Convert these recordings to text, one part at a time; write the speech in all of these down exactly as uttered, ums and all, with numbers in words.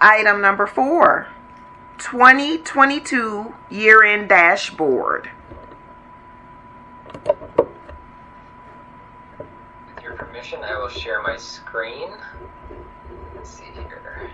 Item number four, twenty twenty-two year-end dashboard. With your permission, I will share my screen. Let's see here.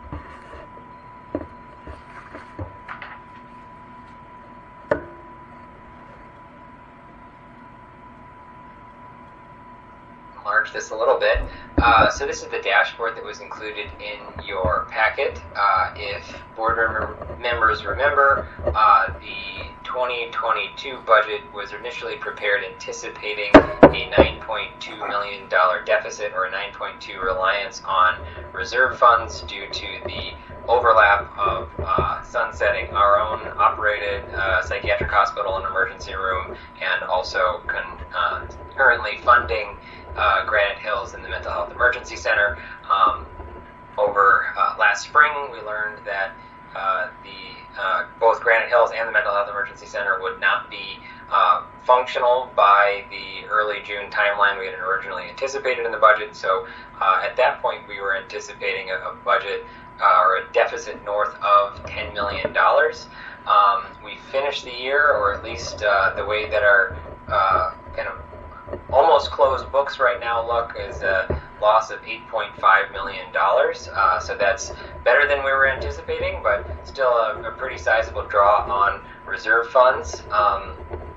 Enlarge this a little bit. Uh, so this is the dashboard that was included in your packet. Uh, if board member, members remember, uh, the twenty twenty-two budget was initially prepared anticipating a nine point two million dollars deficit or a nine point two reliance on reserve funds due to the overlap of uh, sunsetting our own operated uh, psychiatric hospital and emergency room, and also con- uh, currently funding Uh, Granite Hills in the Mental Health Emergency Center. Um, over uh, last spring, we learned that uh, the uh, both Granite Hills and the Mental Health Emergency Center would not be uh, functional by the early June timeline we had originally anticipated in the budget. So uh, at that point, we were anticipating a, a budget uh, or a deficit north of ten million dollars. Um, we finished the year, or at least uh, the way that our uh, kind of almost closed books right now look, is a loss of eight point five million dollars. Uh, so that's better than we were anticipating, but still a, a pretty sizable draw on reserve funds. Um,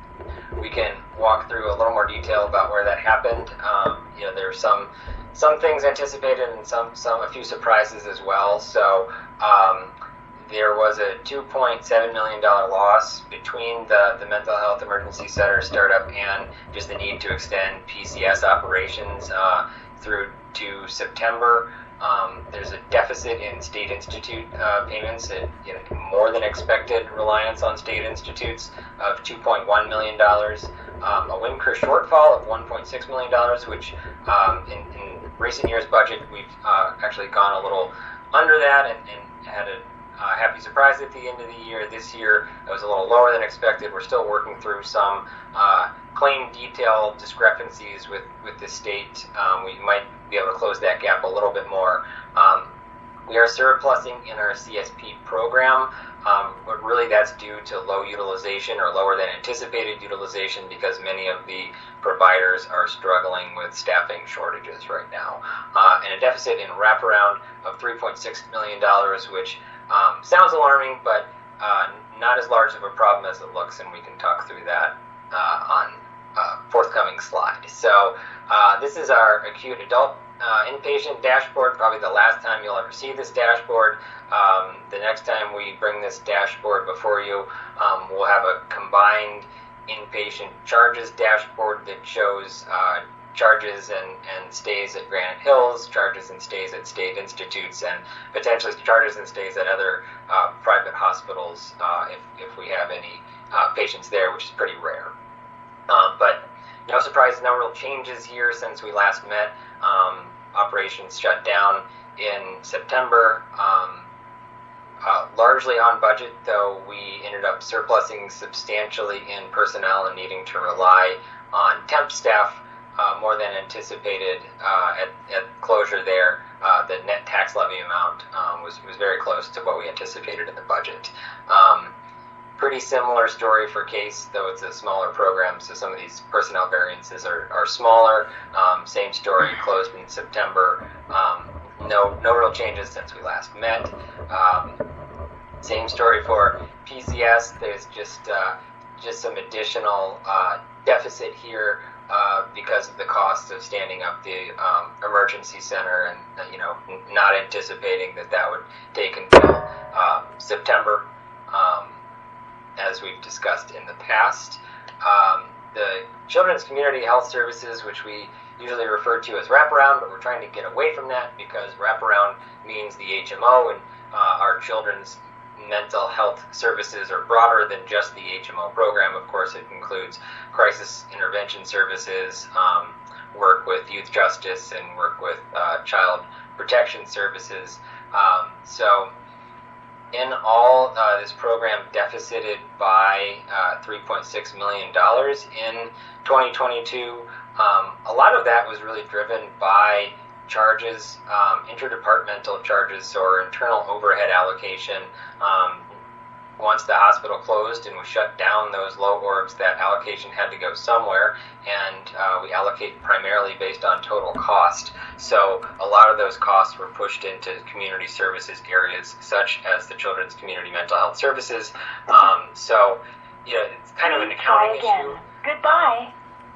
we can walk through a little more detail about where that happened. Um, you know, there are some some things anticipated and some some a few surprises as well. So um, there was a two point seven million dollars loss between the, the Mental Health Emergency Center startup and just the need to extend P C S operations uh, through to September. Um, there's a deficit in state institute uh, payments, and you know, more than expected reliance on state institutes of two point one million dollars. Um, a WINCR shortfall of one point six million dollars, which um, in, in recent years' budget we've uh, actually gone a little under that and, and had a Uh, happy surprise at the end of the year. This year it was a little lower than expected. We're still working through some uh, claim detail discrepancies with, with the state. Um, we might be able to close that gap a little bit more. Um, we are surplusing in our C S P program, um, but really that's due to low utilization or lower than anticipated utilization because many of the providers are struggling with staffing shortages right now. Uh, and a deficit in wraparound of three point six million dollars, which Um, sounds alarming, but uh, not as large of a problem as it looks, and we can talk through that uh, on a forthcoming slide. So uh, this is our acute adult uh, inpatient dashboard, probably the last time you'll ever see this dashboard. Um, the next time we bring this dashboard before you, um, we'll have a combined inpatient charges dashboard that shows uh, charges and, and stays at Granite Hills, charges and stays at state institutes, and potentially charges and stays at other uh, private hospitals uh, if, if we have any uh, patients there, which is pretty rare. Um, but no surprise, no real changes here since we last met. Um, operations shut down in September. Um, uh, largely on budget, though we ended up surplusing substantially in personnel and needing to rely on temp staff Uh, more than anticipated uh, at, at closure there. Uh, the net tax levy amount um, was, was very close to what we anticipated in the budget. Um, pretty similar story for CASE, though it's a smaller program, so some of these personnel variances are, are smaller. Um, same story, closed in September. Um, no, no real changes since we last met. Um, same story for P C S. There's just, uh, just some additional uh, deficit here Uh, because of the cost of standing up the um, emergency center, and uh, you know, n- not anticipating that that would take until uh, September, um, as we've discussed in the past. Um, the Children's Community Health Services, which we usually refer to as wraparound, but we're trying to get away from that because wraparound means the H M O, and uh, our children's mental health services are broader than just the H M O program. Of course, it includes crisis intervention services, um, work with youth justice, and work with uh, child protection services. Um, so in all, uh, this program deficited by uh, three point six million dollars in twenty twenty-two. Um, a lot of that was really driven by charges, um, interdepartmental charges, or internal overhead allocation. Um, once the hospital closed and we shut down those low orbs, that allocation had to go somewhere, and uh, we allocate primarily based on total cost. So a lot of those costs were pushed into community services areas, such as the Children's Community Mental Health Services. Um, so, you know, it's kind of an accounting issue. Goodbye.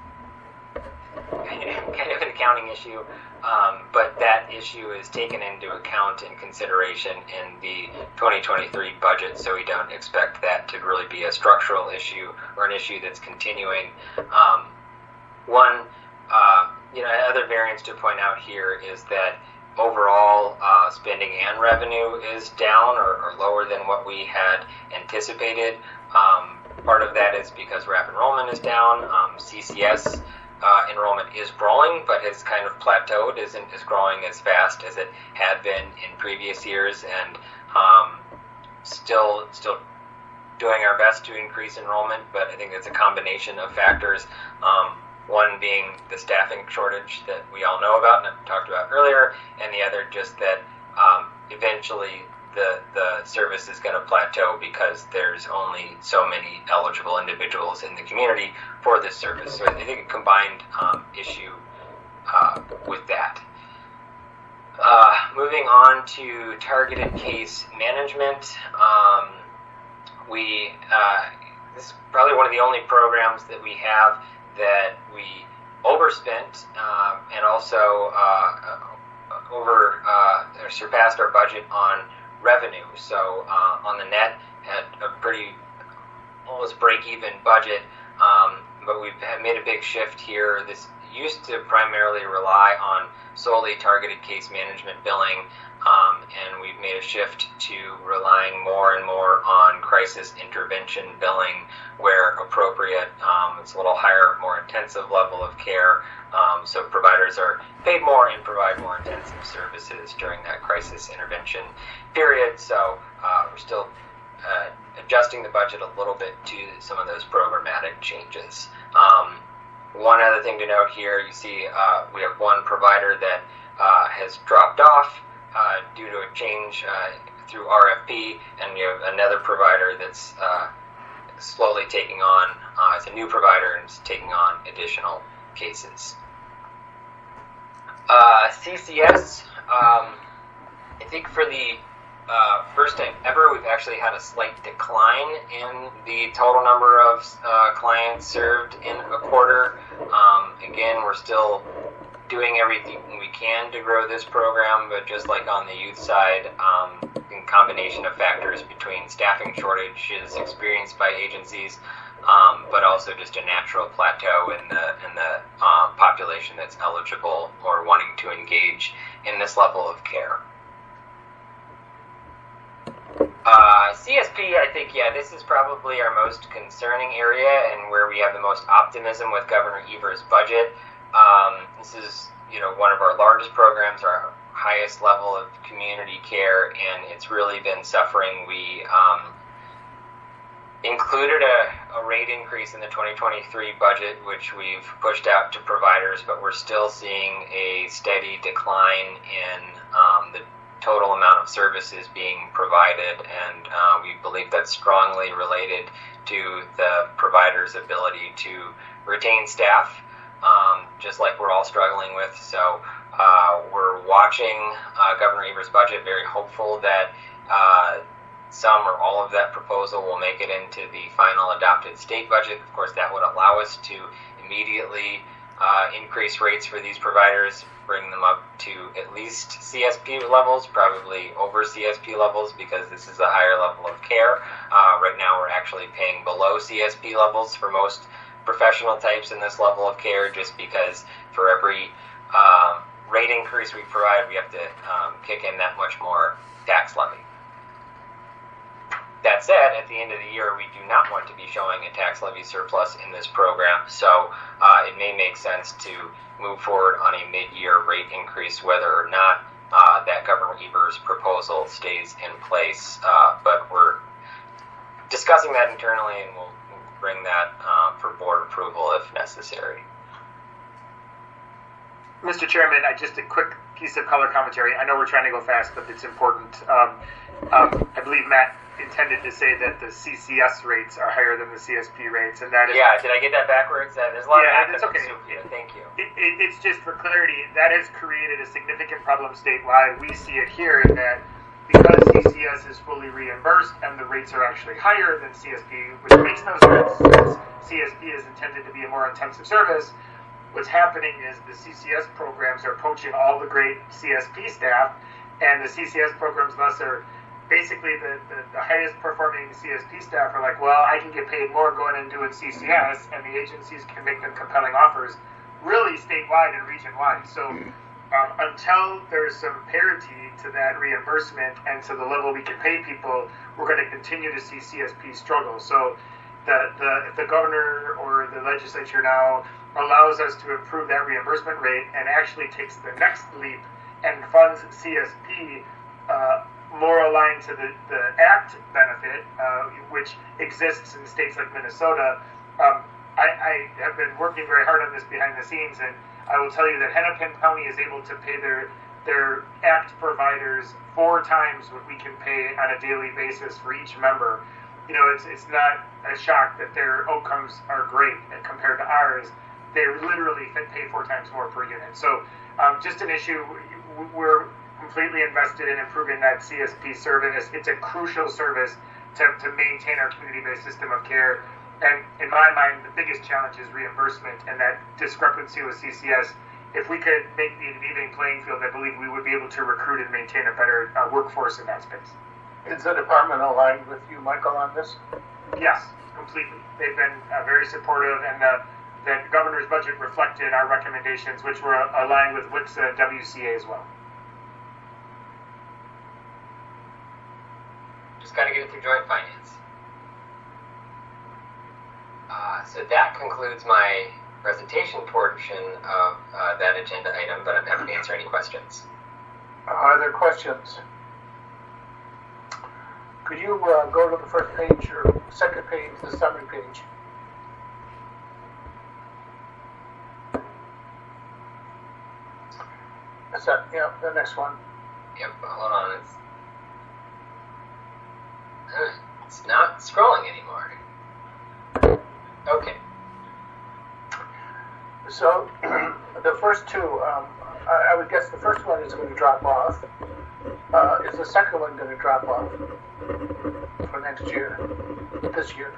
Kind of an accounting issue, um, but that issue is taken into account and consideration in the twenty twenty-three budget, so we don't expect that to really be a structural issue or an issue that's continuing. Um, one, uh, you know, other variance to point out here is that overall uh, spending and revenue is down or, or lower than what we had anticipated. Um, part of that is because rapid enrollment is down. Um, C C S Uh, enrollment is growing, but has kind of plateaued, isn't as growing as fast as it had been in previous years, and um, still still doing our best to increase enrollment, but I think it's a combination of factors. Um, one being the staffing shortage that we all know about and I've talked about earlier, and the other just that um, eventually the the service is going to plateau because there's only so many eligible individuals in the community for this service. So I think a combined um, issue uh, with that. Uh, moving on to targeted case management, um, we uh, this is probably one of the only programs that we have that we overspent um, and also uh, over uh, or surpassed our budget on revenue. So uh, on the net, had a pretty almost break-even budget, um, but we've made a big shift here. This used to primarily rely on solely targeted case management billing, um, and we've made a shift to relying more and more on crisis intervention billing where appropriate. Um, it's a little higher, more intensive level of care, um, so providers are paid more and provide more intensive services during that crisis intervention period. So uh, we're still uh, adjusting the budget a little bit to some of those programmatic changes. Um, one other thing to note here, you see uh, we have one provider that uh, has dropped off uh, due to a change uh, through R F P, and we have another provider that's uh, slowly taking on, uh, it's a new provider and is taking on additional cases. Uh, C C S, um, I think for the uh, first time ever, we've actually had a slight decline in the total number of uh, clients served in a quarter. Um, again, we're still doing everything we can to grow this program, but just like on the youth side, um, in combination of factors between staffing shortages experienced by agencies, um, but also just a natural plateau in the in the uh, population that's eligible or wanting to engage in this level of care. Uh, C S P, I think, yeah, this is probably our most concerning area and where we have the most optimism with Governor Evers' budget. Um, this is, you know, one of our largest programs, our highest level of community care, and it's really been suffering. We um, included a, a rate increase in the twenty twenty-three budget, which we've pushed out to providers, but we're still seeing a steady decline in um, the total amount of services being provided, and uh, we believe that's strongly related to the provider's ability to retain staff, um, just like we're all struggling with. So uh, we're watching uh, Governor Evers' budget, very hopeful that uh, some or all of that proposal will make it into the final adopted state budget. Of course, that would allow us to immediately uh, increase rates for these providers, bring them up to at least C S P levels, probably over C S P levels, because this is a higher level of care. Uh, right now we're actually paying below C S P levels for most professional types in this level of care, just because for every um, rate increase we provide, we have to um, kick in that much more tax levy. That said, at the end of the year, we do not want to be showing a tax levy surplus in this program, so uh, it may make sense to move forward on a mid-year rate increase, whether or not uh, that Governor Evers' proposal stays in place. Uh, but we're discussing that internally, and we'll bring that um, for board approval if necessary. Mister Chairman, I just a quick piece of color commentary. I know we're trying to go fast, but it's important. Um, um, I believe Matt intended to say that the C C S rates are higher than the C S P rates, and that is... Yeah, did I get that backwards? Uh, there's a lot yeah, of it's okay. So, yeah, thank you. It, it, it's just for clarity, that has created a significant problem statewide. We see it here in that because C C S is fully reimbursed and the rates are actually higher than C S P, which makes no sense since C S P is intended to be a more intensive service, what's happening is the C C S programs are poaching all the great C S P staff, and the C C S programs thus are basically the, the, the highest performing C S P staff are like, well, I can get paid more going and doing C C S, and the agencies can make them compelling offers, really statewide and region-wide. So um, until there's some parity to that reimbursement and to the level we can pay people, we're going to continue to see C S P struggle. So the, the, if the governor or the legislature now allows us to improve that reimbursement rate and actually takes the next leap and funds C S P uh, more aligned to the, the ACT benefit, uh, which exists in states like Minnesota. Um, I, I have been working very hard on this behind the scenes, and I will tell you that Hennepin County is able to pay their their ACT providers four times what we can pay on a daily basis for each member. You know, it's it's not a shock that their outcomes are great compared to ours. They literally pay four times more per unit. So um, just an issue. We're completely invested in improving that C S P service. It's a crucial service to, to maintain our community-based system of care. And in my mind, the biggest challenge is reimbursement and that discrepancy with C C S. If we could make the even playing field, I believe we would be able to recruit and maintain a better uh, workforce in that space. Is the department aligned with you, Michael, on this? Yes, completely. They've been uh, very supportive, and the, the governor's budget reflected our recommendations, which were aligned with W I C S A W C A as well. Just got to get it through joint finance. Uh, so that concludes my presentation portion of uh, that agenda item, but I'm happy to answer any questions. Are there questions? Could you uh, go to the first page or second page, the summary page? Is that, yeah, the next one. Yep, hold on. It's, it's not scrolling anymore. Okay. So, the first two, um, I, I would guess the first one is going to drop off. Uh, is the second one going to drop off for next year, this year?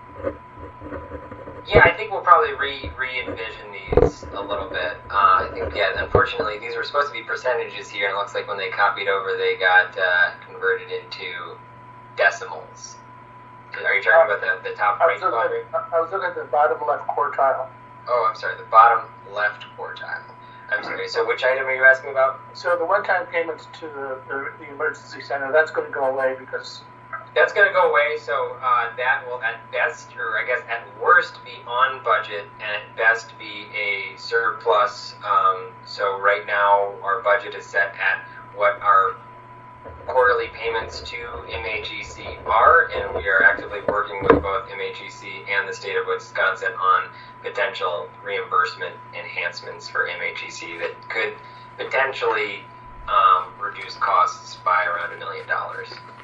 Yeah, I think we'll probably re re-envision these a little bit. Uh, I think, yeah, unfortunately, these were supposed to be percentages here, and it looks like when they copied over, they got uh, converted into decimals. Are you talking about the, the top right quadrant? I was looking at the bottom left quartile. Oh, I'm sorry, the bottom left quartile. I'm sorry, so which item are you asking about? So the one-time payments to the, the, the emergency center, that's going to go away because... That's going to go away, so uh, that will at best, or I guess at worst, be on budget, and at best be a surplus. Um, so right now, our budget is set at what our quarterly payments to M A G C are, and we are actively working with both M A G C and the state of Wisconsin on potential reimbursement enhancements for M A G C that could potentially um, reduce costs by around a million dollars.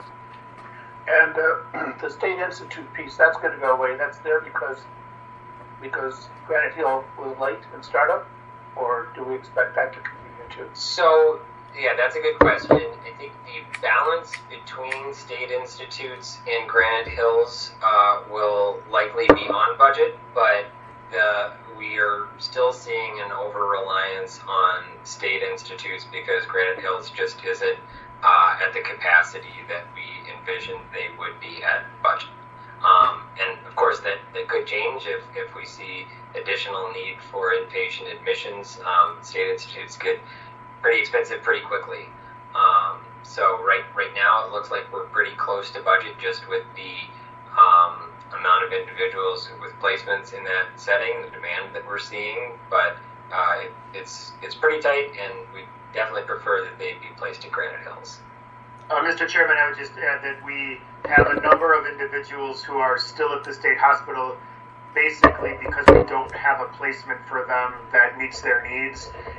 And uh, the State Institute piece, that's going to go away. That's there because because Granite Hill was late in startup, or do we expect that to continue too? So, yeah, that's a good question. I think the balance between state institutes and Granite Hills uh, will likely be on budget, but the, we are still seeing an over-reliance on state institutes because Granite Hills just isn't uh, at the capacity that we envisioned they would be at budget. Um, and, of course, that, that could change if, if we see additional need for inpatient admissions. Um, state institutes get pretty expensive pretty quickly. Um, so right right now it looks like we're pretty close to budget just with the um, amount of individuals with placements in that setting, the demand that we're seeing. But uh, it, it's it's pretty tight, and we definitely prefer that they be placed at Granite Hills. Uh, Mister Chairman, I would just add that we have a number of individuals who are still at the state hospital basically because we don't have a placement for them that meets their needs.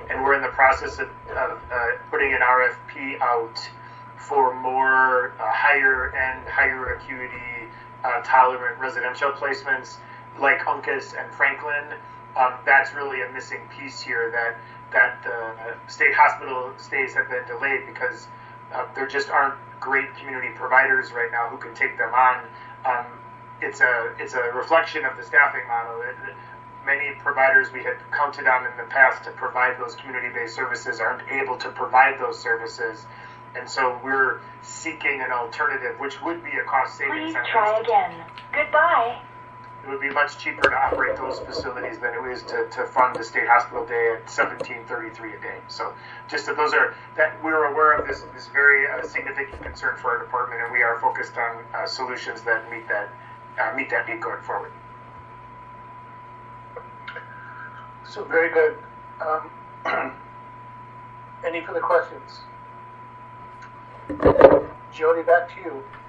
and we're in the process of, of uh, putting an R F P out for more uh, higher end, higher acuity, uh, tolerant residential placements like Uncas and Franklin. Um, that's really a missing piece here, that that uh, state hospital stays have been delayed because uh, there just aren't great community providers right now who can take them on. Um, it's a it's a reflection of the staffing model. It, many providers we had counted on in the past to provide those community-based services aren't able to provide those services, and so we're seeking an alternative, which would be a cost savings. Please try again. Goodbye. It would be much cheaper to operate those facilities than it is to, to fund the state hospital day at seventeen thirty-three a day. So just that those are that we're aware of this this very uh, significant concern for our department, and we are focused on uh, solutions that meet that uh, meet that need going forward. So very good. Um, any further questions? Jody, back to you.